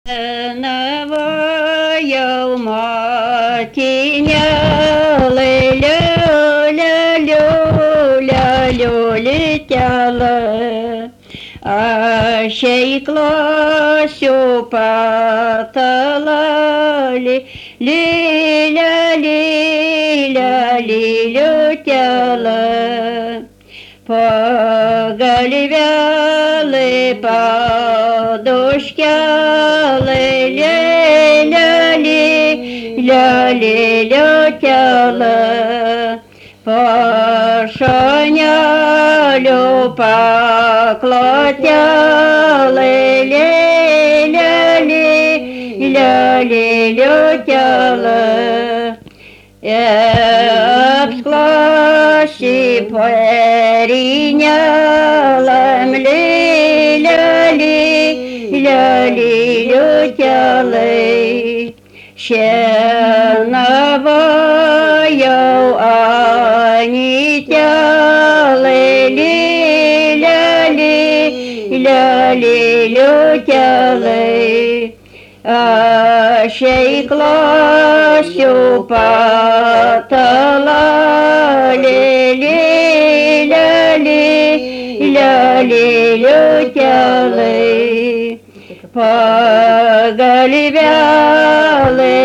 Навою матіняле, ля-ля-лю, летяла, а ще й класю патала, летяла. Поголевялы подушкялы, летяла. Пошонялю поклотялы, летяла. Обскласи перинялам, летяла. Ще навою анітяли, летяла. А ще й класю патала, летяла. Поголевялы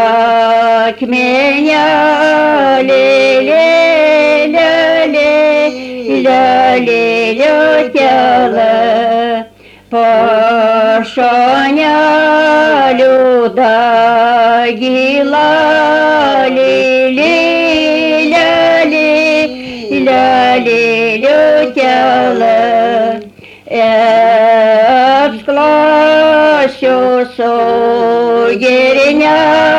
окменяли, летяла. Пошонялю дагилали, летяла. Обскласю сугирня,